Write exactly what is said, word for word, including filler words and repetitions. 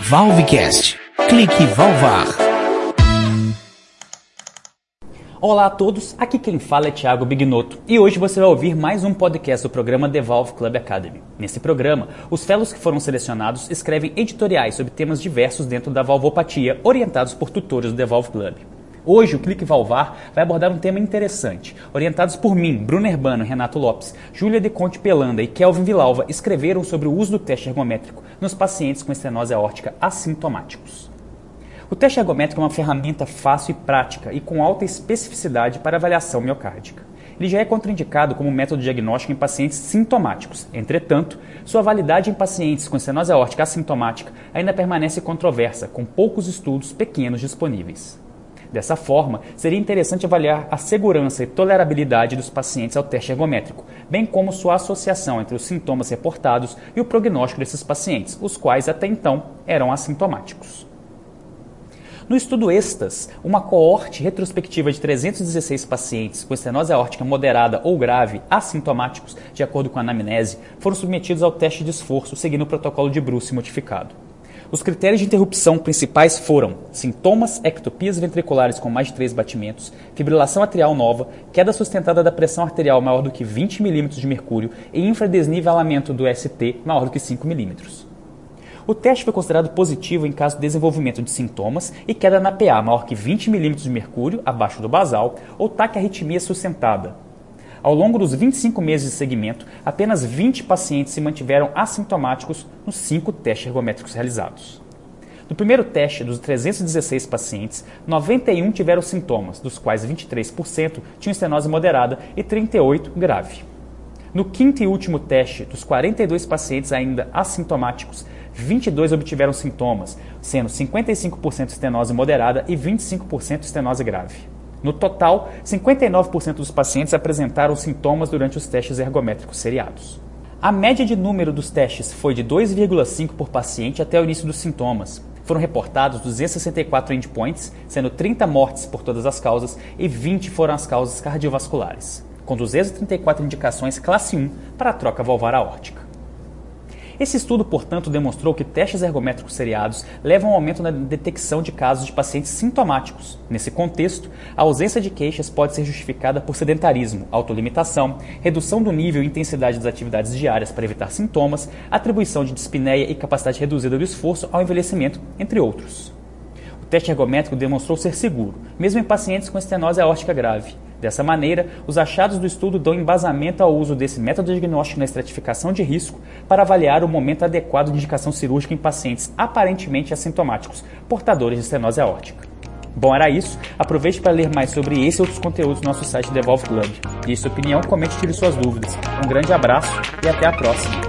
Valvecast. Clique Valvar. Olá a todos, aqui quem fala é Thiago Bignotto e hoje você vai ouvir mais um podcast do programa The Valve Club Academy. Nesse programa, os fellows que foram selecionados escrevem editoriais sobre temas diversos dentro da valvopatia, orientados por tutores do The Valve Club. Hoje, o Clique Valvar vai abordar um tema interessante. Orientados por mim, Bruno Herbano, Renato Lopes, Júlia de Conte Pelanda e Kelvin Vilalva escreveram sobre o uso do teste ergométrico nos pacientes com estenose aórtica assintomáticos. O teste ergométrico é uma ferramenta fácil e prática e com alta especificidade para avaliação miocárdica. Ele já é contraindicado como método diagnóstico em pacientes sintomáticos. Entretanto, sua validade em pacientes com estenose aórtica assintomática ainda permanece controversa, com poucos estudos pequenos disponíveis. Dessa forma, seria interessante avaliar a segurança e tolerabilidade dos pacientes ao teste ergométrico, bem como sua associação entre os sintomas reportados e o prognóstico desses pacientes, os quais até então eram assintomáticos. No estudo ESTAS, uma coorte retrospectiva de trezentos e dezesseis pacientes com estenose aórtica moderada ou grave, assintomáticos, de acordo com a anamnese, foram submetidos ao teste de esforço seguindo o protocolo de Bruce modificado. Os critérios de interrupção principais foram sintomas, ectopias ventriculares com mais de três batimentos, fibrilação atrial nova, queda sustentada da pressão arterial maior do que vinte milímetros de mercúrio e infradesnivelamento do S T maior do que cinco milímetros. O teste foi considerado positivo em caso de desenvolvimento de sintomas e queda na P A maior que vinte milímetros de mercúrio, abaixo do basal, ou taquiarritmia sustentada. Ao longo dos vinte e cinco meses de segmento, apenas vinte pacientes se mantiveram assintomáticos nos cinco testes ergométricos realizados. No primeiro teste, dos trezentos e dezesseis pacientes, noventa e um tiveram sintomas, dos quais vinte e três por cento tinham estenose moderada e trinta e oito por cento grave. No quinto e último teste, dos quarenta e dois pacientes ainda assintomáticos, vinte e dois obtiveram sintomas, sendo cinquenta e cinco por cento estenose moderada e vinte e cinco por cento estenose grave. No total, cinquenta e nove por cento dos pacientes apresentaram sintomas durante os testes ergométricos seriados. A média de número dos testes foi de dois vírgula cinco por paciente até o início dos sintomas. Foram reportados duzentos e sessenta e quatro endpoints, sendo trinta mortes por todas as causas e vinte foram as causas cardiovasculares, com duzentas e trinta e quatro indicações classe um para a troca valvar aórtica. Esse estudo, portanto, demonstrou que testes ergométricos seriados levam ao aumento na detecção de casos de pacientes sintomáticos. Nesse contexto, a ausência de queixas pode ser justificada por sedentarismo, autolimitação, redução do nível e intensidade das atividades diárias para evitar sintomas, atribuição de dispneia e capacidade reduzida do esforço ao envelhecimento, entre outros. O teste ergométrico demonstrou ser seguro, mesmo em pacientes com estenose aórtica grave. Dessa maneira, os achados do estudo dão embasamento ao uso desse método diagnóstico na estratificação de risco para avaliar o momento adequado de indicação cirúrgica em pacientes aparentemente assintomáticos, portadores de estenose aórtica. Bom, era isso. Aproveite para ler mais sobre esse e outros conteúdos no nosso site The Valve Club. E sua opinião, comente e tire suas dúvidas. Um grande abraço e até a próxima.